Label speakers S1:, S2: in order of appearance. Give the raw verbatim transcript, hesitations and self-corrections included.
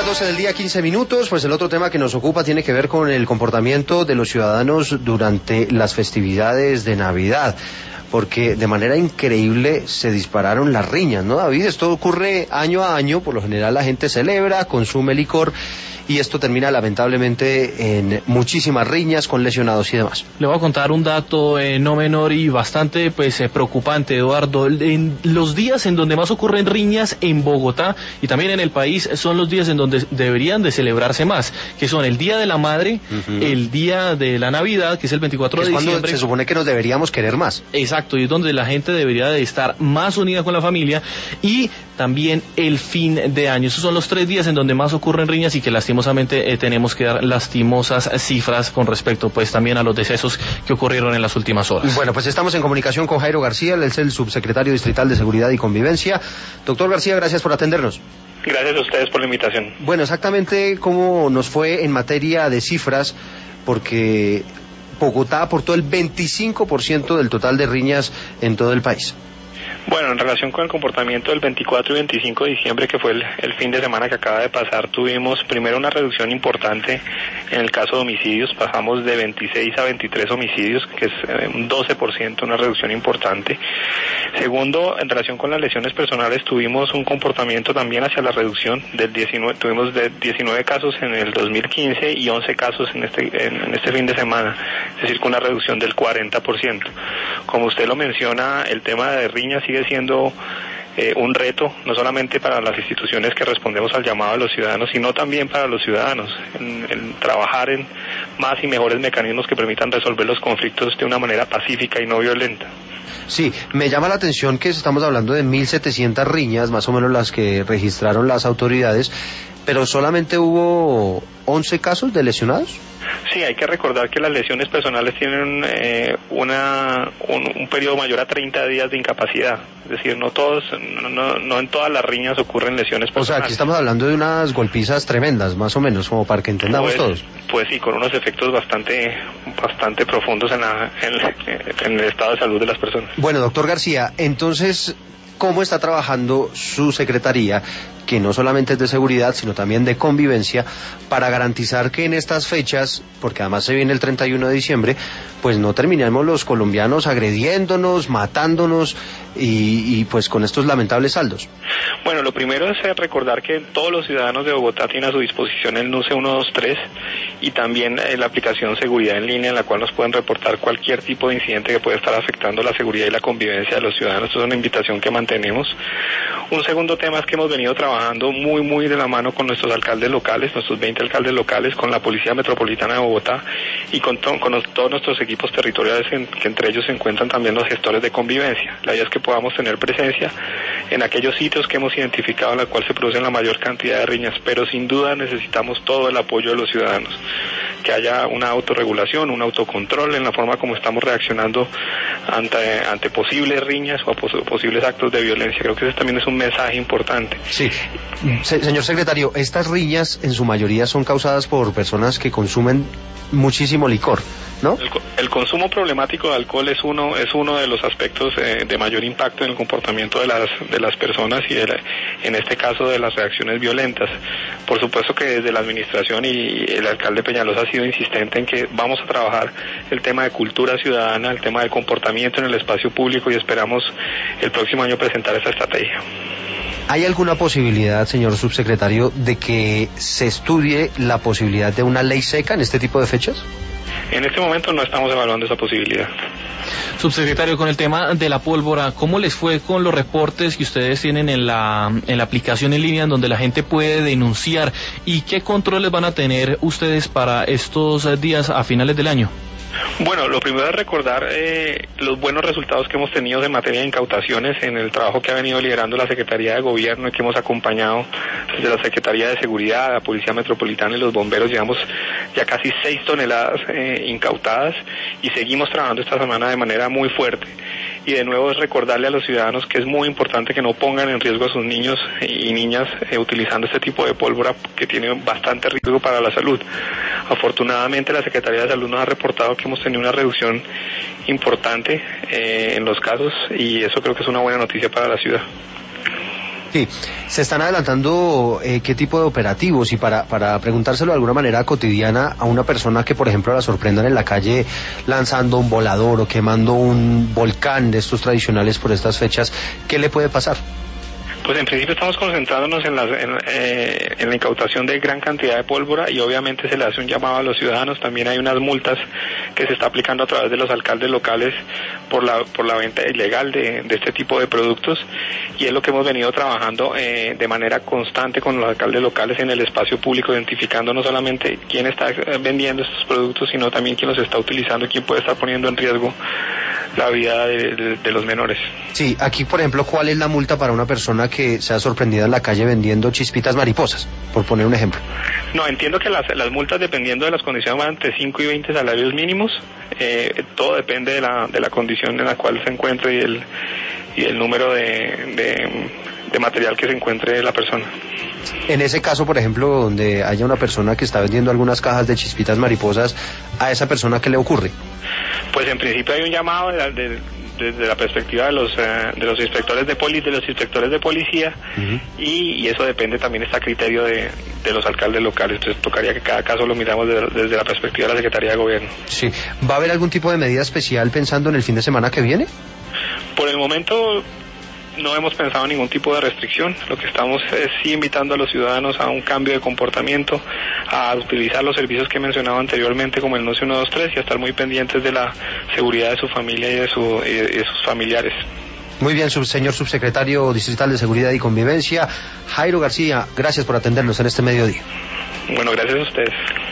S1: las doce del día, quince minutos, pues el otro tema que nos ocupa tiene que ver con el comportamiento de los ciudadanos durante las festividades de Navidad, porque de manera increíble se dispararon las riñas, ¿no, David? Esto ocurre año a año, por lo general la gente celebra, consume licor, y esto termina lamentablemente en muchísimas riñas con lesionados y demás.
S2: Le voy a contar un dato eh, no menor y bastante pues eh, preocupante, Eduardo. En los días en donde más ocurren riñas en Bogotá y también en el país son los días en donde deberían de celebrarse más, que son el Día de la Madre, uh-huh. el Día de la Navidad, que es el veinticuatro de diciembre. Es cuando
S1: se supone que nos deberíamos querer más.
S2: Exacto, y es donde la gente debería de estar más unida con la familia, y también el fin de año. Esos son los tres días en donde más ocurren riñas y que lastimosamente eh, tenemos que dar lastimosas cifras con respecto pues también a los decesos que ocurrieron en las últimas horas.
S1: Bueno, pues estamos en comunicación con Jairo García, él es el subsecretario distrital de Seguridad y Convivencia. Doctor García, gracias por atendernos.
S3: Gracias a ustedes por la invitación.
S1: Bueno, exactamente cómo nos fue en materia de cifras, porque Bogotá aportó el veinticinco por ciento del total de riñas en todo el país.
S3: Bueno, en relación con el comportamiento del veinticuatro y veinticinco de diciembre, que fue el, el fin de semana que acaba de pasar, tuvimos primero una reducción importante en el caso de homicidios. Pasamos de veintiséis a veintitrés homicidios, que es eh, un doce por ciento, una reducción importante. Segundo, en relación con las lesiones personales, tuvimos un comportamiento también hacia la reducción. Del diecinueve, tuvimos de diecinueve casos en el dos mil quince y once casos en este, en, en este fin de semana, es decir, con una reducción del cuarenta por ciento. Como usted lo menciona, el tema de riñas sigue siendo eh, un reto, no solamente para las instituciones que respondemos al llamado de los ciudadanos, sino también para los ciudadanos, en, en trabajar en más y mejores mecanismos que permitan resolver los conflictos de una manera pacífica y no violenta.
S1: Sí, me llama la atención que estamos hablando de mil setecientas riñas, más o menos las que registraron las autoridades, pero solamente hubo once casos de lesionados.
S3: Sí, hay que recordar que las lesiones personales tienen eh, una un, un periodo mayor a treinta días de incapacidad, es decir, no todos, no, no, no en todas las riñas ocurren lesiones personales.
S1: O sea, aquí estamos hablando de unas golpizas tremendas, más o menos, como para que entendamos
S3: pues,
S1: todos.
S3: Pues sí, con unos efectos bastante bastante profundos en, la, en, la, en el estado de salud de las personas.
S1: Bueno, doctor García, entonces, ¿cómo está trabajando su secretaría, que no solamente es de seguridad, sino también de convivencia, para garantizar que en estas fechas, porque además se viene el treinta y uno de diciembre, pues no terminemos los colombianos agrediéndonos, matándonos y, y pues con estos lamentables saldos?
S3: Bueno, lo primero es recordar que todos los ciudadanos de Bogotá tienen a su disposición el N U C E ciento veintitrés y también la aplicación Seguridad en Línea, en la cual nos pueden reportar cualquier tipo de incidente que pueda estar afectando la seguridad y la convivencia de los ciudadanos. Esto es una invitación que mantenemos. Un segundo tema es que hemos venido trabajando muy, muy de la mano con nuestros alcaldes locales, nuestros veinte alcaldes locales, con la Policía Metropolitana de Bogotá y con, to- con los, todos nuestros equipos territoriales, en, que entre ellos se encuentran también los gestores de convivencia. La idea es que podamos tener presencia en aquellos sitios que hemos identificado en la cual se producen la mayor cantidad de riñas, pero sin duda necesitamos todo el apoyo de los ciudadanos, que haya una autorregulación, un autocontrol en la forma como estamos reaccionando ante, ante posibles riñas o pos- posibles actos de violencia. Creo que ese también es un mensaje importante.
S1: Sí, Se- señor secretario, estas riñas en su mayoría son causadas por personas que consumen muchísimo licor, ¿no?
S3: El, el consumo problemático de alcohol es uno es uno de los aspectos eh, de mayor impacto en el comportamiento de las de las personas y de la, en este caso de las reacciones violentas. Por supuesto que desde la administración y el alcalde Peñalosa ha sido insistente en que vamos a trabajar el tema de cultura ciudadana, el tema de comportamiento en el espacio público, y esperamos el próximo año presentar esa estrategia.
S1: ¿Hay alguna posibilidad, señor subsecretario, de que se estudie la posibilidad de una ley seca en este tipo de fechas?
S3: En este momento no estamos evaluando esa posibilidad.
S2: Subsecretario, con el tema de la pólvora, ¿cómo les fue con los reportes que ustedes tienen en la, en la aplicación en línea en donde la gente puede denunciar? ¿Y qué controles van a tener ustedes para estos días a finales del año?
S3: Bueno, lo primero es recordar eh, los buenos resultados que hemos tenido en materia de incautaciones en el trabajo que ha venido liderando la Secretaría de Gobierno y que hemos acompañado desde la Secretaría de Seguridad, la Policía Metropolitana y los bomberos. Llevamos ya casi seis toneladas eh, incautadas y seguimos trabajando esta semana de manera muy fuerte. Y de nuevo es recordarle a los ciudadanos que es muy importante que no pongan en riesgo a sus niños y niñas eh, utilizando este tipo de pólvora, que tiene bastante riesgo para la salud. Afortunadamente la Secretaría de Salud nos ha reportado que hemos tenido una reducción importante eh, en los casos, y eso creo que es una buena noticia para la ciudad.
S1: Sí, se están adelantando eh, qué tipo de operativos y para, para preguntárselo de alguna manera cotidiana a una persona que por ejemplo la sorprendan en la calle lanzando un volador o quemando un volcán de estos tradicionales por estas fechas, ¿qué le puede pasar?
S3: Pues en principio estamos concentrándonos en la, en, eh, en la incautación de gran cantidad de pólvora y obviamente se le hace un llamado a los ciudadanos. También hay unas multas que se está aplicando a través de los alcaldes locales por la por la venta ilegal de, de este tipo de productos y es lo que hemos venido trabajando eh, de manera constante con los alcaldes locales en el espacio público, identificando no solamente quién está vendiendo estos productos, sino también quién los está utilizando y quién puede estar poniendo en riesgo la vida de, de, de los menores.
S1: Sí, aquí por ejemplo, ¿cuál es la multa para una persona que sea sorprendida en la calle vendiendo chispitas mariposas, por poner un ejemplo?
S3: No, entiendo que las, las multas dependiendo de las condiciones van entre cinco y veinte salarios mínimos, eh, todo depende de la, de la condición en la cual se encuentre y el, y el número de, de, de material que se encuentre la persona.
S1: En ese caso, por ejemplo, donde haya una persona que está vendiendo algunas cajas de chispitas mariposas, ¿a esa persona qué le ocurre?
S3: Pues en principio hay un llamado de, de, desde la perspectiva de los eh, de los inspectores de poli, de los inspectores de policía uh-huh. y, y eso depende también está a criterio de, de los alcaldes locales. Entonces tocaría que cada caso lo miramos de, desde la perspectiva de la Secretaría de Gobierno.
S1: Sí. ¿Va a haber algún tipo de medida especial pensando en el fin de semana que viene?
S3: Por el momento no hemos pensado en ningún tipo de restricción. Lo que estamos es sí invitando a los ciudadanos a un cambio de comportamiento, a utilizar los servicios que he mencionado anteriormente como el NUCE uno dos tres y a estar muy pendientes de la seguridad de su familia y de, su, y de sus familiares.
S1: Muy bien, sub, señor subsecretario distrital de Seguridad y Convivencia, Jairo García, gracias por atendernos en este mediodía.
S3: Bueno, gracias a ustedes.